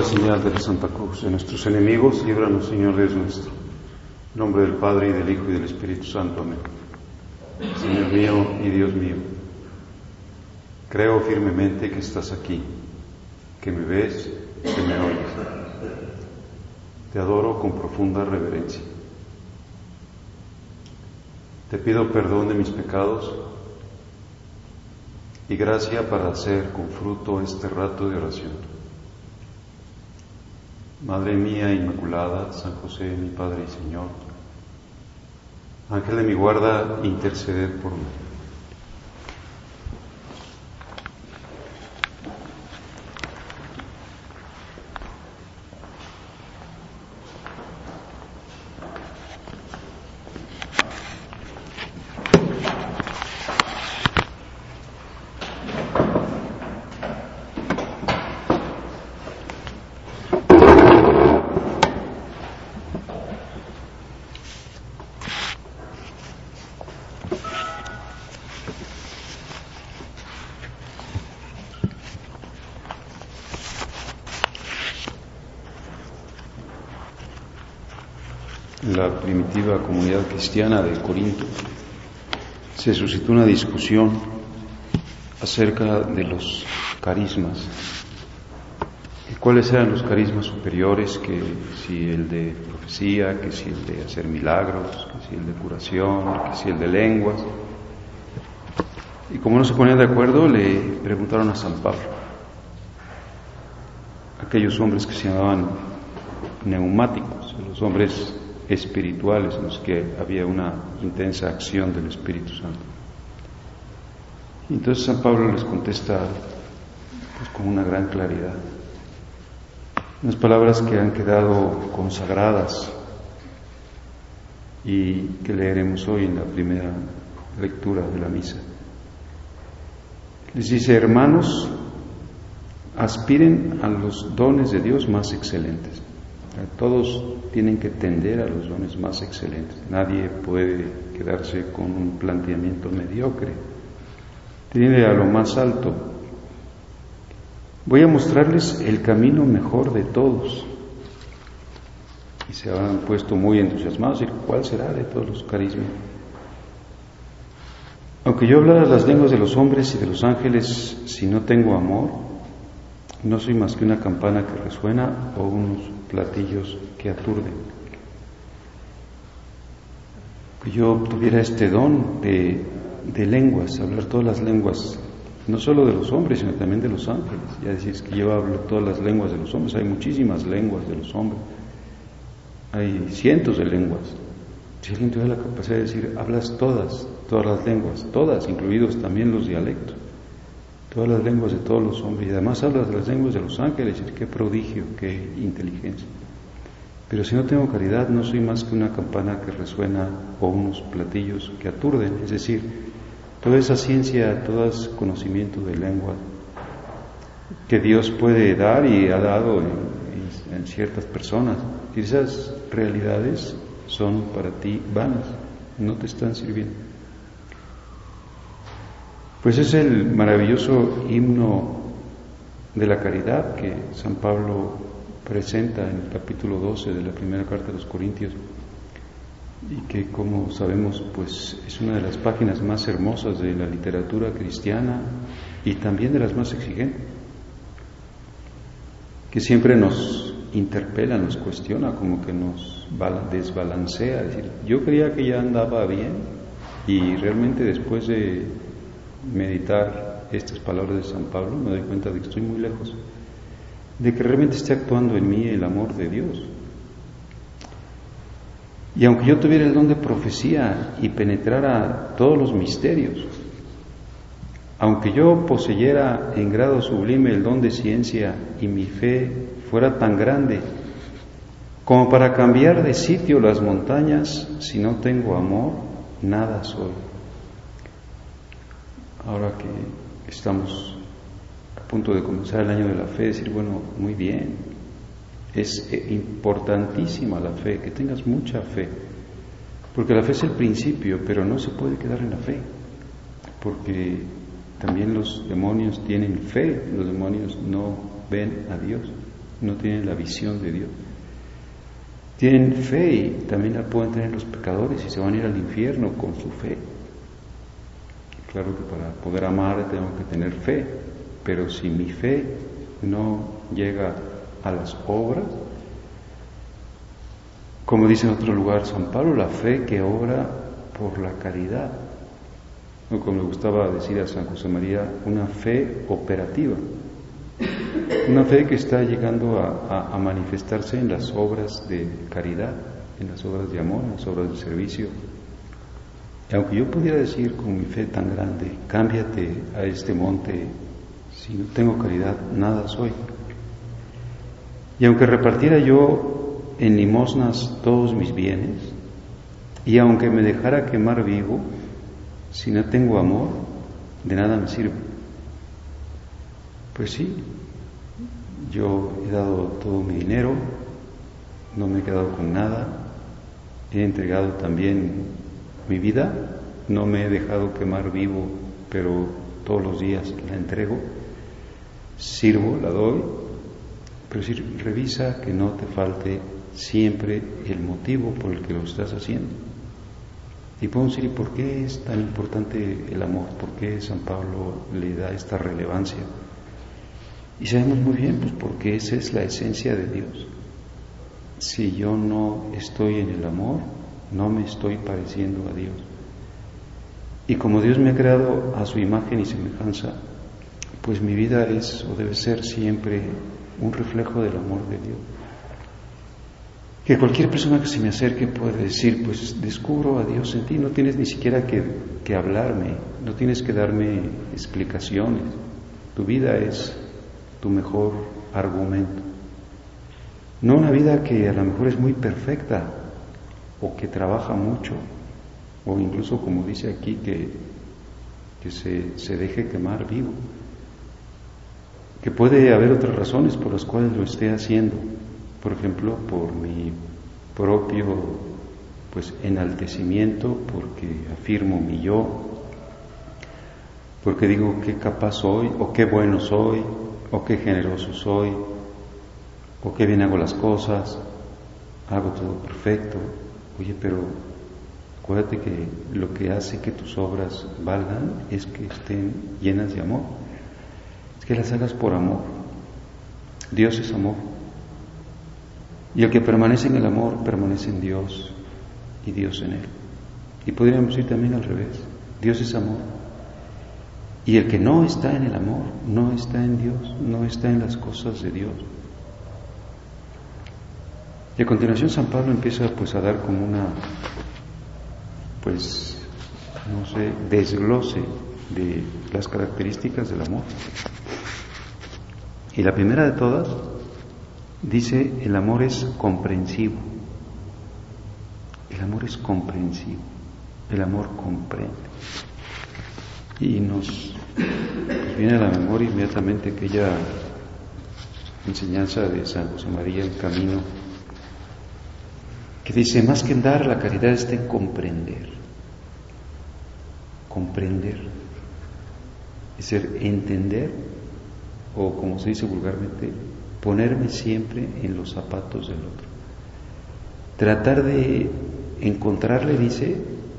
señal de la Santa Cruz de nuestros enemigos, líbranos, Señor Dios nuestro. En nombre del Padre, y del Hijo, y del Espíritu Santo. Amén. Señor mío y Dios mío, creo firmemente que estás aquí, que me ves, que me oyes. Te adoro con profunda reverencia. Te pido perdón de mis pecados y gracia para hacer con fruto este rato de oración. Madre mía Inmaculada, San José, mi Padre y Señor, Ángel de mi guarda, interceded por mí. En la primitiva comunidad cristiana de Corinto se suscitó una discusión acerca de los carismas. ¿Y cuáles eran los carismas superiores? Que si el de profecía, que si el de hacer milagros, que si el de curación, que si el de lenguas. Y como no se ponían de acuerdo, le preguntaron a San Pablo, aquellos hombres que se llamaban neumáticos, los hombres espirituales en los que había una intensa acción del Espíritu Santo. Y entonces San Pablo les contesta con una gran claridad, unas palabras que han quedado consagradas y que leeremos hoy en la primera lectura de la misa. Les dice: hermanos, aspiren a los dones de Dios más excelentes. Todos tienen que tender a los dones más excelentes. Nadie puede quedarse con un planteamiento mediocre. Tiene a lo más alto. Voy a mostrarles el camino mejor de todos. Y se han puesto muy entusiasmados. ¿Y cuál será de todos los carismas? Aunque yo hablara las lenguas de los hombres y de los ángeles, si no tengo amor, no soy más que una campana que resuena o unos platillos que aturden. Que yo tuviera este don de lenguas, hablar todas las lenguas, no solo de los hombres, sino también de los ángeles. Ya decís que yo hablo todas las lenguas de los hombres, hay muchísimas lenguas de los hombres, hay cientos de lenguas. Si alguien tuviera la capacidad de decir, hablas todas las lenguas, todas, incluidos también los dialectos, todas las lenguas de todos los hombres, y además hablas de las lenguas de los ángeles, qué prodigio, qué inteligencia. Pero si no tengo caridad, no soy más que una campana que resuena o unos platillos que aturden. Es decir, toda esa ciencia, todo ese conocimiento de lengua que Dios puede dar y ha dado en ciertas personas, y esas realidades son para ti vanas, no te están sirviendo. Pues es el maravilloso himno de la caridad que San Pablo presenta en el capítulo 12 de la primera carta de los Corintios, y que, como sabemos, pues es una de las páginas más hermosas de la literatura cristiana y también de las más exigentes, que siempre nos interpela, nos cuestiona, como que nos desbalancea. Es decir, yo creía que ya andaba bien, y realmente después de meditar estas palabras de San Pablo me doy cuenta de que estoy muy lejos de que realmente esté actuando en mí el amor de Dios. Y aunque yo tuviera el don de profecía y penetrara todos los misterios, aunque yo poseyera en grado sublime el don de ciencia y mi fe fuera tan grande como para cambiar de sitio las montañas, si no tengo amor, nada soy. Ahora que estamos a punto de comenzar el año de la fe, decir, bueno, muy bien, es importantísima la fe, que tengas mucha fe, porque la fe es el principio, pero no se puede quedar en la fe, porque también los demonios tienen fe, los demonios no ven a Dios. no tienen la visión de Dios. Tienen fe y también la pueden tener los pecadores y se van a ir al infierno con su fe. Claro que para poder amar tengo que tener fe, pero si mi fe no llega a las obras, como dice en otro lugar San Pablo, la fe que obra por la caridad, o como le gustaba decir a San José María, una fe operativa, una fe que está llegando a manifestarse en las obras de caridad, en las obras de amor, en las obras de servicio. Y aunque yo pudiera decir con mi fe tan grande, cámbiate a este monte, si no tengo caridad, nada soy. Y aunque repartiera yo en limosnas todos mis bienes, y aunque me dejara quemar vivo, si no tengo amor, de nada me sirve. Pues sí, yo he dado todo mi dinero, no me he quedado con nada, he entregado también mi vida, no me he dejado quemar vivo, pero todos los días la entrego, sirvo, la doy, pero sí, revisa que no te falte siempre el motivo por el que lo estás haciendo. Y podemos decir, ¿por qué es tan importante el amor? ¿Por qué San Pablo le da esta relevancia? Y sabemos muy bien, pues porque esa es la esencia de Dios. Si yo no estoy en el amor, no me estoy pareciendo a Dios. Y como Dios me ha creado a su imagen y semejanza, pues mi vida es o debe ser siempre un reflejo del amor de Dios. Que cualquier persona que se me acerque puede decir, pues descubro a Dios en ti, no tienes ni siquiera que hablarme, no tienes que darme explicaciones, tu vida es tu mejor argumento. No una vida que a lo mejor es muy perfecta, o que trabaja mucho, o incluso como dice aquí, que se deje quemar vivo, que puede haber otras razones por las cuales lo esté haciendo, por ejemplo, por mi propio enaltecimiento, porque afirmo mi yo, porque digo qué capaz soy, o qué bueno soy, o qué generoso soy, o qué bien hago las cosas, hago todo perfecto. Oye, pero acuérdate que lo que hace que tus obras valgan es que estén llenas de amor, es que las hagas por amor. Dios es amor, y el que permanece en el amor permanece en Dios y Dios en él. Y podríamos decir también al revés, Dios es amor, y el que no está en el amor no está en Dios, no está en las cosas de Dios. Y a continuación San Pablo empieza a dar como una, desglose de las características del amor. Y la primera de todas dice, el amor es comprensivo. El amor es comprensivo, el amor comprende. Y nos viene a la memoria inmediatamente aquella enseñanza de San José María, el camino, que dice, más que en dar, la caridad está en comprender. Comprender, es decir, entender, o como se dice vulgarmente, ponerme siempre en los zapatos del otro. Tratar de encontrarle, dice,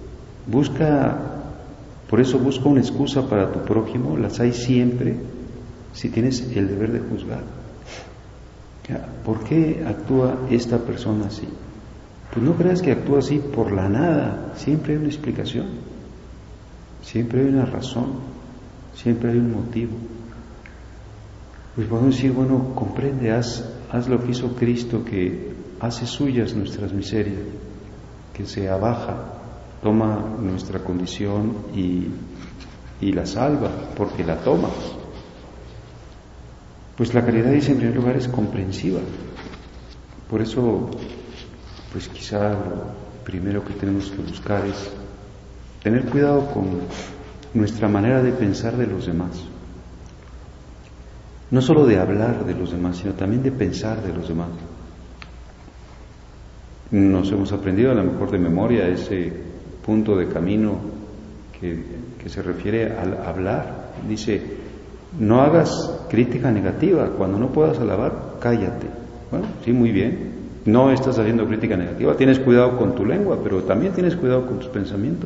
por eso busca una excusa para tu prójimo, las hay siempre, si tienes el deber de juzgar. ¿Por qué actúa esta persona así? Pues no creas que actúa así por la nada, siempre hay una explicación, siempre hay una razón, siempre hay un motivo. Pues podemos decir, bueno, comprende, haz lo que hizo Cristo, que hace suyas nuestras miserias, que se abaja, toma nuestra condición y la salva, porque la toma. Pues la caridad, dice, en primer lugar, es comprensiva. Por eso, pues quizá lo primero que tenemos que buscar es tener cuidado con nuestra manera de pensar de los demás. No solo de hablar de los demás, sino también de pensar de los demás. Nos hemos aprendido a lo mejor de memoria ese punto de camino que se refiere al hablar. Dice, no hagas crítica negativa, cuando no puedas alabar, cállate. Bueno, sí, muy bien. No estás haciendo crítica negativa, tienes cuidado con tu lengua, pero también tienes cuidado con tus pensamientos.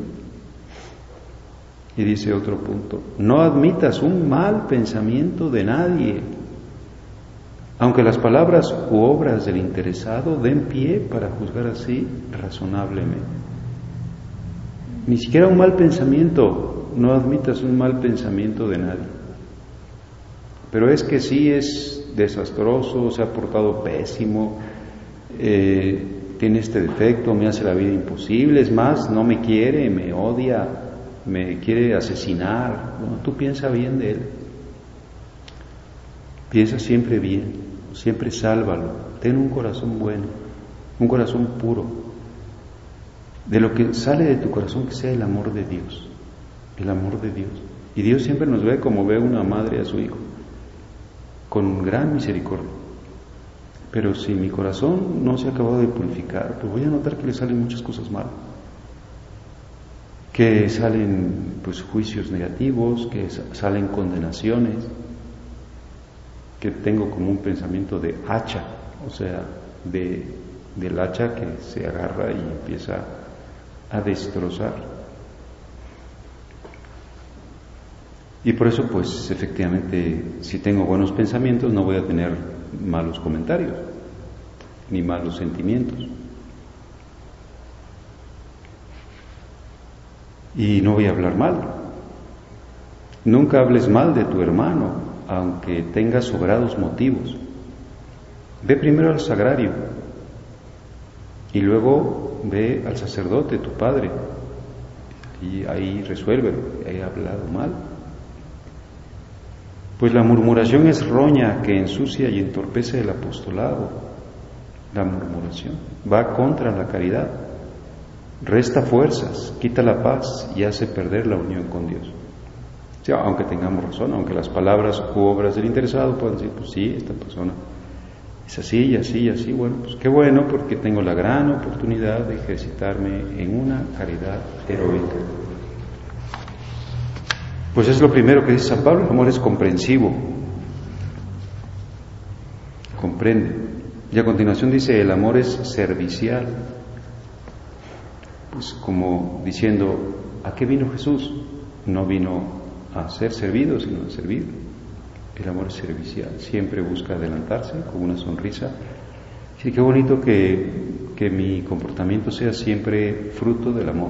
Y dice otro punto, no admitas un mal pensamiento de nadie, aunque las palabras u obras del interesado den pie para juzgar así razonablemente. Ni siquiera un mal pensamiento, no admitas un mal pensamiento de nadie. Pero es que sí es desastroso, se ha portado pésimo, tiene este defecto, me hace la vida imposible, es más, no me quiere, me odia, me quiere asesinar. Bueno, tú piensa bien de él. Piensa siempre bien, siempre sálvalo. Ten un corazón bueno, un corazón puro. De lo que sale de tu corazón que sea el amor de Dios, el amor de Dios. Y Dios siempre nos ve como ve una madre a su hijo, con gran misericordia. Pero si mi corazón no se ha acabado de purificar, pues voy a notar que le salen muchas cosas malas. Que salen pues juicios negativos, que salen condenaciones, que tengo como un pensamiento de hacha, o sea, del hacha que se agarra y empieza a destrozar. Y por eso pues efectivamente si tengo buenos pensamientos no voy a tener malos comentarios ni malos sentimientos. Y no voy a hablar mal. Nunca hables mal de tu hermano, aunque tengas sobrados motivos. Ve primero al sagrario y luego ve al sacerdote, tu padre, y ahí resuélvelo, he hablado mal. Pues la murmuración es roña que ensucia y entorpece el apostolado. La murmuración va contra la caridad. Resta fuerzas, quita la paz y hace perder la unión con Dios. O sea, aunque tengamos razón, aunque las palabras u obras del interesado puedan decir, pues sí, esta persona es así y así y así, bueno, pues qué bueno porque tengo la gran oportunidad de ejercitarme en una caridad heroica. Pues es lo primero que dice San Pablo, el amor es comprensivo, comprende. Y a continuación dice, el amor es servicial. Pues como diciendo, ¿a qué vino Jesús? No vino a ser servido, sino a servir. El amor es servicial, siempre busca adelantarse con una sonrisa. Sí, qué bonito que mi comportamiento sea siempre fruto del amor.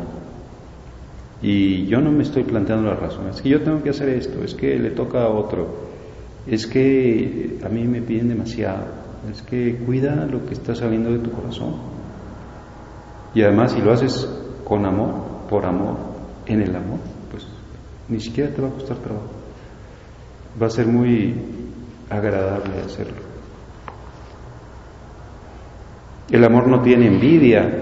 Y yo no me estoy planteando la razón, es que yo tengo que hacer esto, es que le toca a otro, es que a mí me piden demasiado, es que cuida lo que está saliendo de tu corazón. Y además, si lo haces con amor, por amor, en el amor, pues ni siquiera te va a costar trabajo. Va a ser muy agradable hacerlo. El amor no tiene envidia,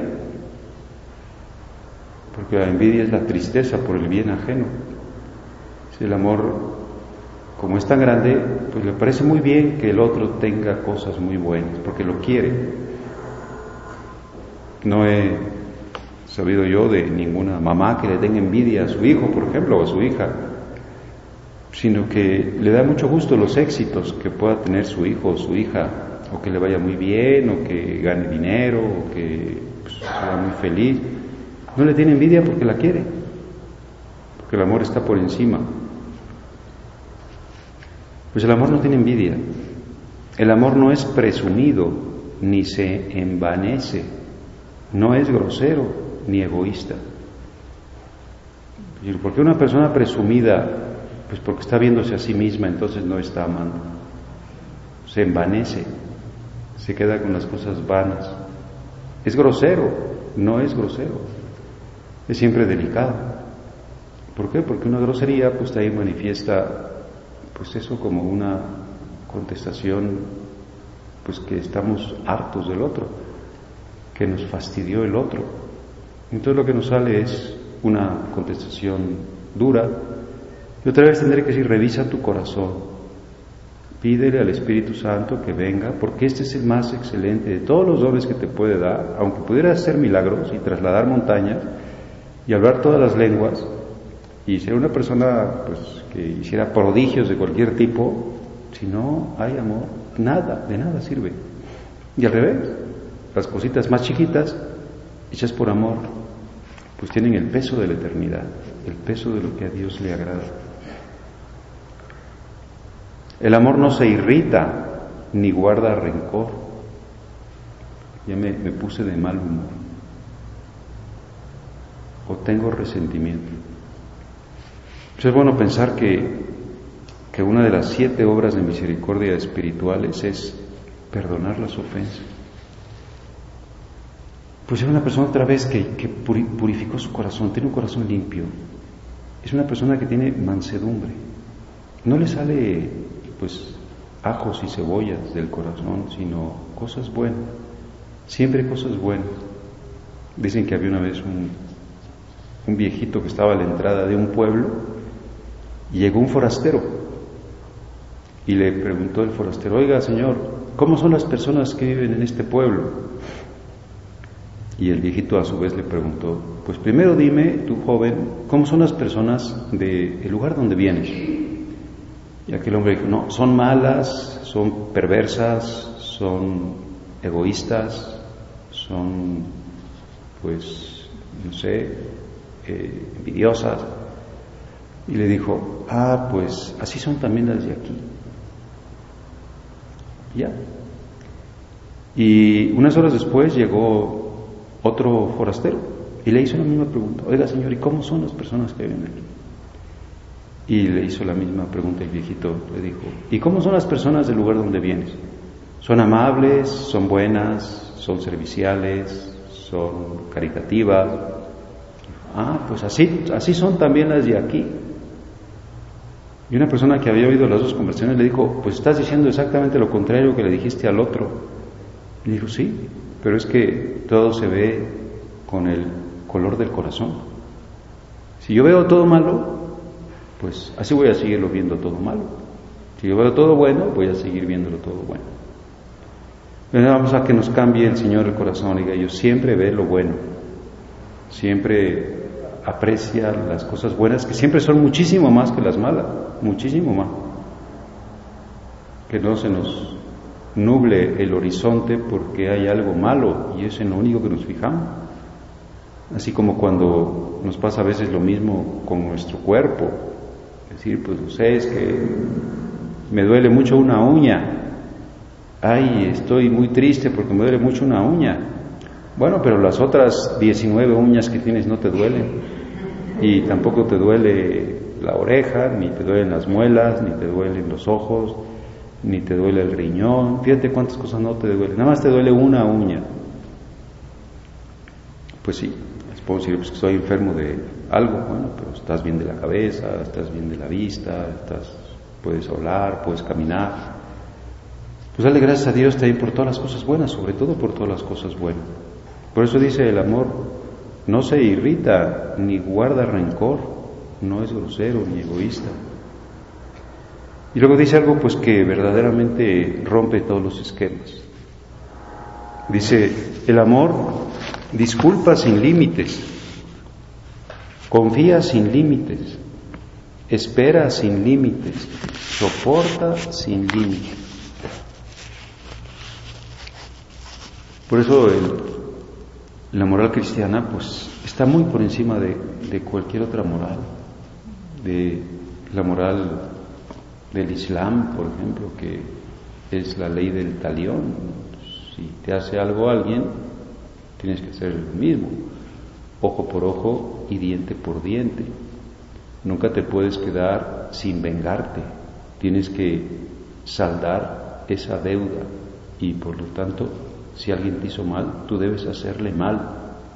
porque la envidia es la tristeza por el bien ajeno. Si el amor, como es tan grande, pues le parece muy bien que el otro tenga cosas muy buenas, porque lo quiere. No he sabido yo de ninguna mamá que le tenga envidia a su hijo, por ejemplo, o a su hija, sino que le da mucho gusto los éxitos que pueda tener su hijo o su hija, o que le vaya muy bien, o que gane dinero, o que pues, sea muy feliz. No le tiene envidia porque la quiere, porque el amor está por encima. Pues el amor no tiene envidia. El amor no es presumido, ni se envanece, no es grosero, ni egoísta. ¿Y por qué una persona presumida? Pues porque está viéndose a sí misma, entonces no está amando. Se envanece, se queda con las cosas vanas. Es grosero, no es grosero. Es siempre delicado. ¿Por qué? Porque una grosería pues ahí manifiesta pues eso como una contestación pues que estamos hartos del otro, que nos fastidió el otro. Entonces lo que nos sale es una contestación dura. Y otra vez tendré que decir, revisa tu corazón, pídele al Espíritu Santo que venga, porque este es el más excelente de todos los dones que te puede dar, aunque pudiera hacer milagros y trasladar montañas y hablar todas las lenguas y ser una persona pues que hiciera prodigios de cualquier tipo. Si no hay amor, nada, de nada sirve. Y al revés, las cositas más chiquitas, hechas por amor, pues tienen el peso de la eternidad, el peso de lo que a Dios le agrada. El amor no se irrita ni guarda rencor. Ya me puse de mal humor. O tengo resentimiento. Pues es bueno pensar que una de las 7 obras de misericordia espirituales es perdonar las ofensas. Pues es una persona otra vez que purificó su corazón, tiene un corazón limpio. Es una persona que tiene mansedumbre. No le sale pues ajos y cebollas del corazón, sino cosas buenas. Siempre cosas buenas. Dicen que había una vez un viejito que estaba a la entrada de un pueblo y llegó un forastero y le preguntó el forastero: oiga, señor, ¿cómo son las personas que viven en este pueblo? Y el viejito a su vez le preguntó: pues primero dime, tú joven, ¿cómo son las personas del lugar donde vienes? Y aquel hombre dijo: no, son malas, son perversas, son egoístas, son, pues, no sé, envidiosas. Y le dijo: pues así son también las de aquí. Ya. Y unas horas después llegó otro forastero y le hizo la misma pregunta: oiga, señor, ¿y cómo son las personas que viven aquí? Y le hizo la misma pregunta el viejito, le dijo: ¿y cómo son las personas del lugar donde vienes? ¿Son amables? ¿Son buenas? ¿Son serviciales? ¿Son caritativas? Pues así son también las de aquí. Y una persona que había oído las dos conversaciones le dijo: pues estás diciendo exactamente lo contrario que le dijiste al otro. Y dijo: sí, pero es que todo se ve con el color del corazón. Si yo veo todo malo, pues así voy a seguirlo viendo todo malo. Si yo veo todo bueno, voy a seguir viéndolo todo bueno. Vamos a que nos cambie el Señor el corazón. Diga: yo siempre ve lo bueno, siempre aprecia las cosas buenas, que siempre son muchísimo más que las malas, muchísimo más. Que no se nos nuble el horizonte porque hay algo malo y es en lo único que nos fijamos. Así como cuando nos pasa a veces lo mismo con nuestro cuerpo. Es decir, pues es que me duele mucho una uña. Estoy muy triste porque me duele mucho una uña. Bueno, pero las otras 19 uñas que tienes no te duelen. Y tampoco te duele la oreja, ni te duelen las muelas, ni te duelen los ojos, ni te duele el riñón. Fíjate cuántas cosas no te duelen. Nada más te duele una uña. Pues sí, puedo decir pues que estoy enfermo de algo. Bueno, pero estás bien de la cabeza, estás bien de la vista, puedes hablar, puedes caminar. Pues dale gracias a Dios también por todas las cosas buenas, sobre todo por todas las cosas buenas. Por eso dice: el amor no se irrita ni guarda rencor, no es grosero ni egoísta. Y luego dice algo pues que verdaderamente rompe todos los esquemas. Dice: el amor disculpa sin límites, confía sin límites, espera sin límites, soporta sin límites. Por eso la moral cristiana pues está muy por encima de cualquier otra moral, de la moral del Islam, por ejemplo, que es la ley del talión. Si te hace algo alguien, tienes que hacer lo mismo, ojo por ojo y diente por diente. Nunca te puedes quedar sin vengarte, tienes que saldar esa deuda y por lo tanto, si alguien te hizo mal, tú debes hacerle mal.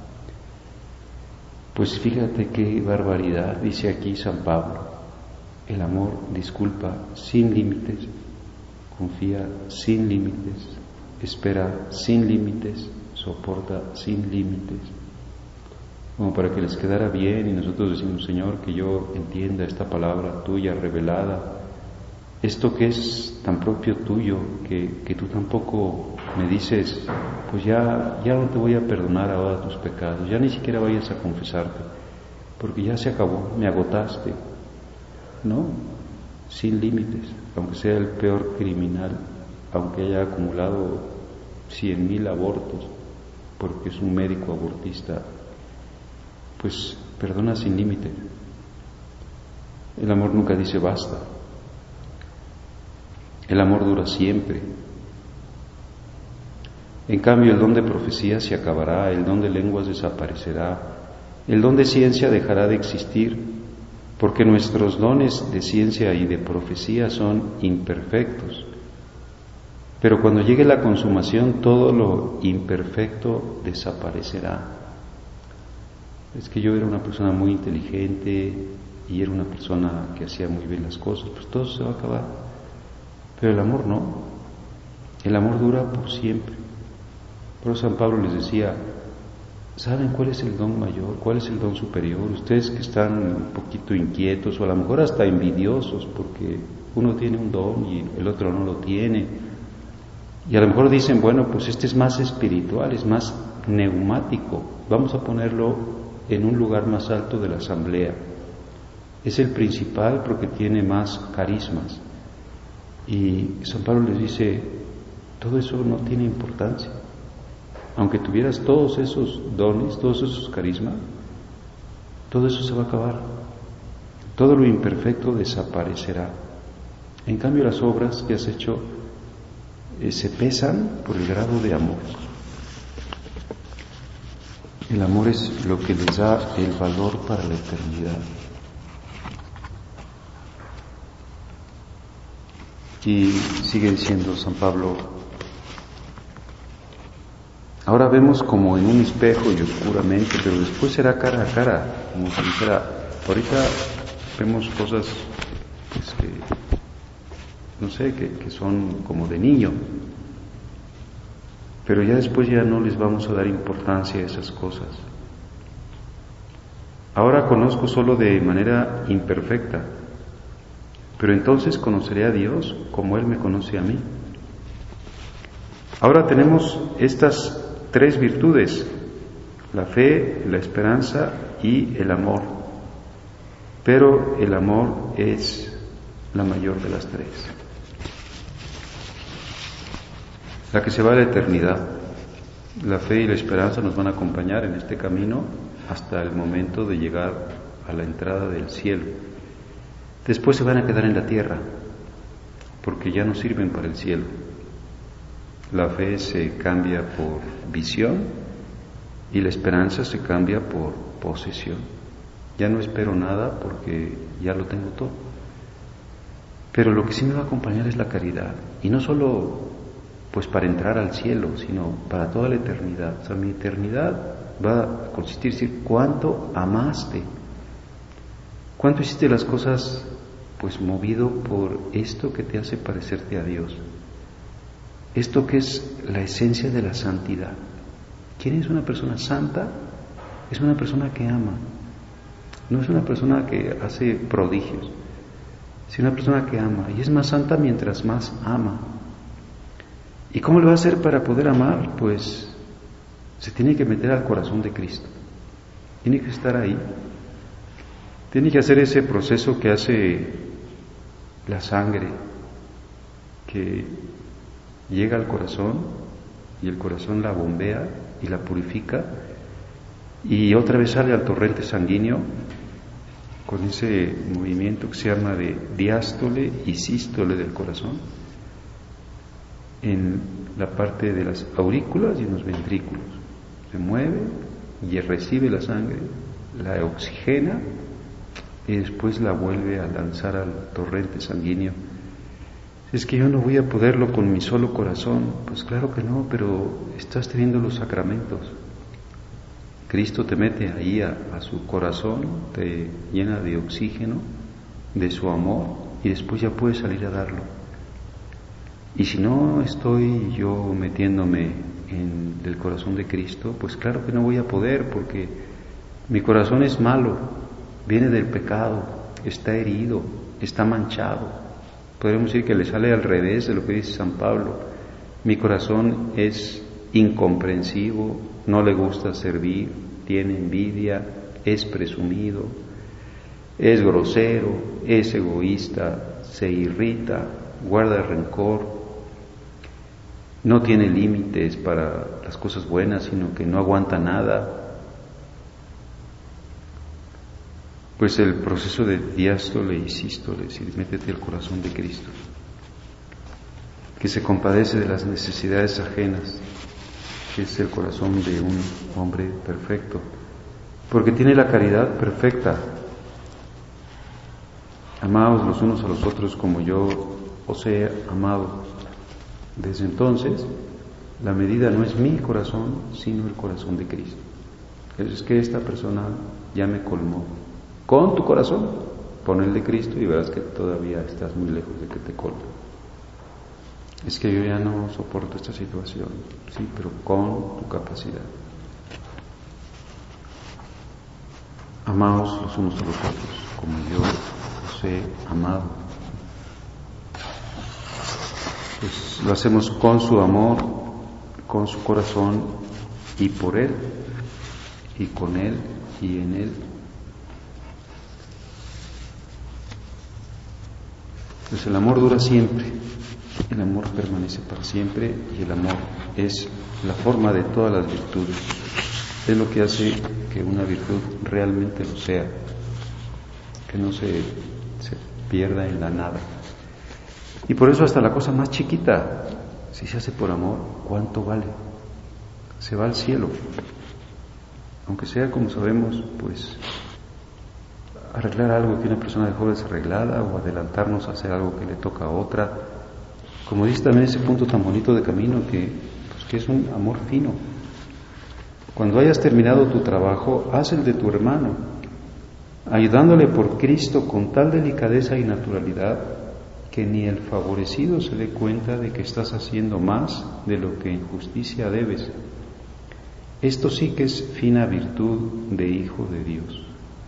Pues fíjate qué barbaridad, dice aquí San Pablo: el amor disculpa sin límites, confía sin límites, espera sin límites, soporta sin límites. Como para que les quedara bien y nosotros decimos: Señor, que yo entienda esta palabra tuya revelada, esto que es tan propio tuyo, que tú tampoco me dices, pues ya no te voy a perdonar ahora tus pecados, ya ni siquiera vayas a confesarte, porque ya se acabó, me agotaste. No, sin límites, aunque sea el peor criminal, aunque haya acumulado 100,000 abortos, porque es un médico abortista, pues perdona sin límite. El amor nunca dice basta. El amor dura siempre. En cambio, el don de profecía se acabará, el don de lenguas desaparecerá, el don de ciencia dejará de existir, porque nuestros dones de ciencia y de profecía son imperfectos. Pero cuando llegue la consumación, todo lo imperfecto desaparecerá. Es que yo era una persona muy inteligente y era una persona que hacía muy bien las cosas, pues todo se va a acabar. Pero el amor no. El amor dura por siempre. Por eso San Pablo les decía, ¿saben cuál es el don mayor? ¿Cuál es el don superior? Ustedes que están un poquito inquietos o a lo mejor hasta envidiosos porque uno tiene un don y el otro no lo tiene. Y a lo mejor dicen, bueno, pues este es más espiritual, es más neumático. Vamos a ponerlo en un lugar más alto de la asamblea. Es el principal porque tiene más carismas. Y San Pablo les dice, todo eso no tiene importancia. Aunque tuvieras todos esos dones, todos esos carismas, todo eso se va a acabar. Todo lo imperfecto desaparecerá. En cambio, las obras que has hecho se pesan por el grado de amor. El amor es lo que les da el valor para la eternidad. Y sigue diciendo San Pablo, ahora vemos como en un espejo y oscuramente, pero después será cara a cara, como si dijera, ahorita vemos cosas pues, que son como de niño, pero ya después ya no les vamos a dar importancia a esas cosas. Ahora conozco solo de manera imperfecta, pero entonces conoceré a Dios como Él me conoce a mí. Ahora tenemos estas 3 virtudes, la fe, la esperanza y el amor, pero el amor es la mayor de las 3, la que se va a la eternidad. La fe y la esperanza nos van a acompañar en este camino hasta el momento de llegar a la entrada del cielo. Después se van a quedar en la tierra, porque ya no sirven para el cielo. La fe se cambia por visión y la esperanza se cambia por posesión. Ya no espero nada porque ya lo tengo todo. Pero lo que sí me va a acompañar es la caridad. Y no solo pues para entrar al cielo, sino para toda la eternidad. O sea, mi eternidad va a consistir en decir cuánto amaste, cuánto hiciste las cosas pues movido por esto que te hace parecerte a Dios. Esto que es la esencia de la santidad. ¿Quién es una persona santa? Es una persona que ama. No es una persona que hace prodigios, sino una persona que ama. Y es más santa mientras más ama. ¿Y cómo le va a hacer para poder amar? Pues se tiene que meter al corazón de Cristo. Tiene que estar ahí. Tiene que hacer ese proceso que hace la sangre, que llega al corazón y el corazón la bombea y la purifica y otra vez sale al torrente sanguíneo con ese movimiento que se llama de diástole y sístole del corazón en la parte de las aurículas y en los ventrículos. Se mueve y recibe la sangre, la oxigena y después la vuelve a lanzar al torrente sanguíneo. Es que yo no voy a poderlo con mi solo corazón. Pues claro que no, pero estás teniendo los sacramentos. Cristo te mete ahí a su corazón, te llena de oxígeno, de su amor, y después ya puedes salir a darlo. Y si no estoy yo metiéndome en el corazón de Cristo, pues claro que no voy a poder, porque mi corazón es malo, viene del pecado, está herido, está manchado. Podríamos decir que le sale al revés de lo que dice San Pablo. Mi corazón es incomprensivo, no le gusta servir, tiene envidia, es presumido, es grosero, es egoísta, se irrita, guarda rencor. no tiene límites para las cosas buenas, sino que no aguanta nada. Pues el proceso de diástole y sístole, es decir, métete al corazón de Cristo, que se compadece de las necesidades ajenas, que es el corazón de un hombre perfecto, porque tiene la caridad perfecta. Amaos los unos a los otros como yo os he amado. Desde entonces, la medida no es mi corazón, sino el corazón de Cristo. Es que esta persona ya me colmó. Con tu corazón, pon el de Cristo y verás que todavía estás muy lejos de que te colme. Es que yo ya no soporto esta situación, sí, pero con tu capacidad. Amaos los unos a los otros, como yo os he amado. Pues lo hacemos con su amor, con su corazón y por Él, y con Él y en Él. Pues el amor dura siempre, el amor permanece para siempre y el amor es la forma de todas las virtudes. Es lo que hace que una virtud realmente lo sea, que no se pierda en la nada. Y por eso hasta la cosa más chiquita, si se hace por amor, ¿cuánto vale? Se va al cielo. Aunque sea, como sabemos, pues arreglar algo que una persona dejó desarreglada o adelantarnos a hacer algo que le toca a otra. Como dice también ese punto tan bonito de camino que es un amor fino. Cuando hayas terminado tu trabajo, haz el de tu hermano, ayudándole por Cristo con tal delicadeza y naturalidad que ni el favorecido se dé cuenta de que estás haciendo más de lo que en justicia debes. Esto sí que es fina virtud de hijo de Dios.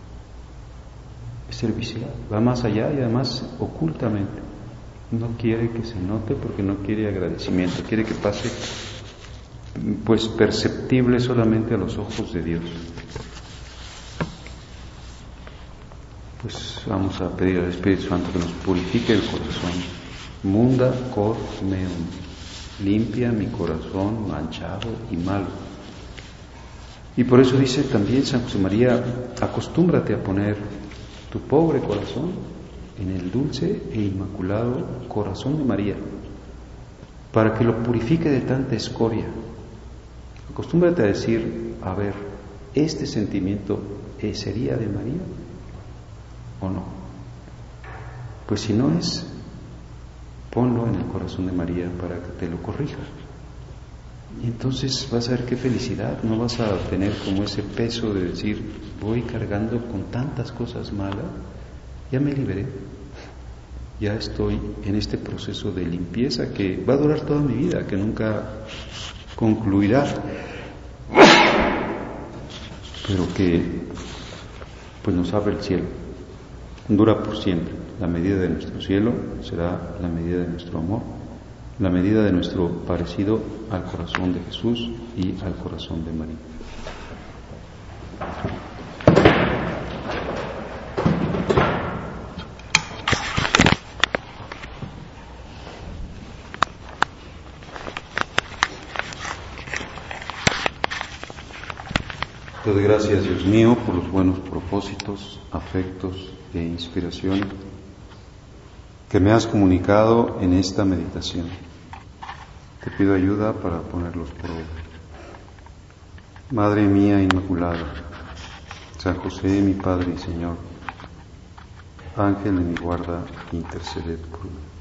Es servicial, va más allá y además ocultamente. No quiere que se note porque no quiere agradecimiento, quiere que pase pues perceptible solamente a los ojos de Dios. Pues vamos a pedir al Espíritu Santo que nos purifique el corazón. Munda cor meum, limpia mi corazón manchado y malo. Y por eso dice también San José María, acostúmbrate a poner tu pobre corazón en el dulce e inmaculado corazón de María, para que lo purifique de tanta escoria. Acostúmbrate a decir, a ver, ¿este sentimiento sería de María o no? Pues si no es, ponlo en el corazón de María para que te lo corrija. Y entonces vas a ver qué felicidad, no vas a tener como ese peso de decir, voy cargando con tantas cosas malas, ya me liberé, ya estoy en este proceso de limpieza que va a durar toda mi vida, que nunca concluirá, pero que pues nos abre el cielo, dura por siempre. La medida de nuestro cielo será la medida de nuestro amor, la medida de nuestro parecido al corazón de Jesús y al corazón de María. Te doy gracias, Dios mío, por los buenos propósitos, afectos e inspiración que me has comunicado en esta meditación. Te pido ayuda para ponerlos por obra. Madre mía Inmaculada, San José, mi Padre y Señor, Ángel de mi guarda, interceded por mí.